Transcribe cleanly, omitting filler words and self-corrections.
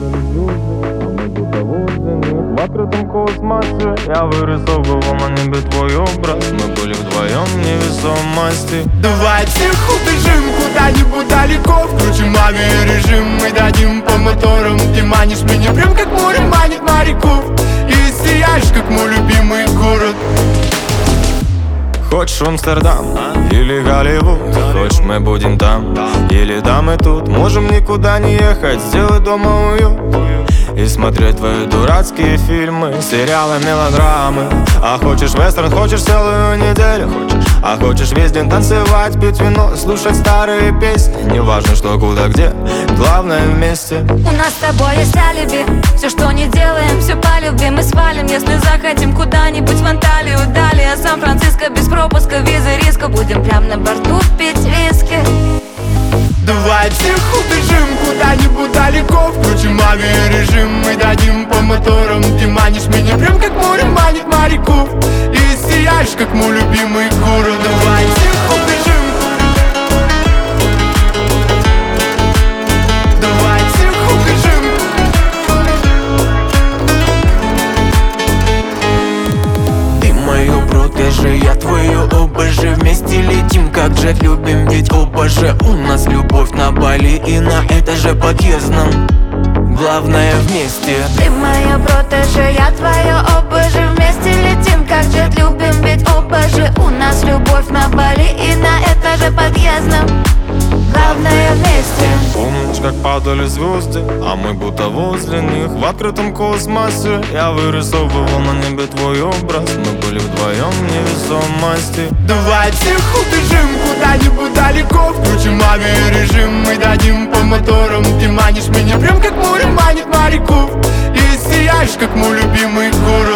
В открытом космосе я вырисовывал на небе твой образ. Мы были вдвоем в невесомости. Давай тихо убежим куда-нибудь далеко, включим авиарежим, мы дадим по моторам. Ты манишь меня прям как море манит моряков, и сияешь как мой любимый город. Хочешь в Амстердам или Голливуд? Хочешь мы будем там или там и тут? Можем никуда не ехать, сделать дома уют и смотреть твои дурацкие фильмы, сериалы, мелодрамы. А хочешь вестерн, хочешь целую неделю, а хочешь весь день танцевать, пить вино, слушать старые песни. Неважно что, куда, где, главное вместе. У нас с тобой есть алиби, все, что не делаем, все по любви мы свалим. Если захотим куда-нибудь в Анталию, далее Сан-Франциско, без пропуска, визы, риска. Будем прям на борту пить виски. Давай тихо убежим куда-нибудь далеко, включим авиарежим, мы дадим по моторам. Ты манишь меня прям как море манит моряков, и сияешь как мой любимый город. Давай тихо убежим. Давай тихо убежим. Ты мою протеже, я твою ОБЖ. Вместе летим, как джет, любим, ведь оба же. У нас любовь на Бали и на этаже подъездном. Главное вместе. Ты моя протеже, я твоя ОБЖ. Вместе летим, как джет, любим, ведь оба же. У нас любовь на Бали и на этаже подъездном. Главное вместе. Помнишь, как падали звезды, а мы будто возле них. В открытом космосе я вырисовывал на небе твой образ. Мы были вдвоем в невесомости. Давай тихо убежим куда-нибудь далеко, включим авиарежим, мы дадим по моторам. Ты манишь меня прям как море манит моряков, и сияешь как мой любимый город.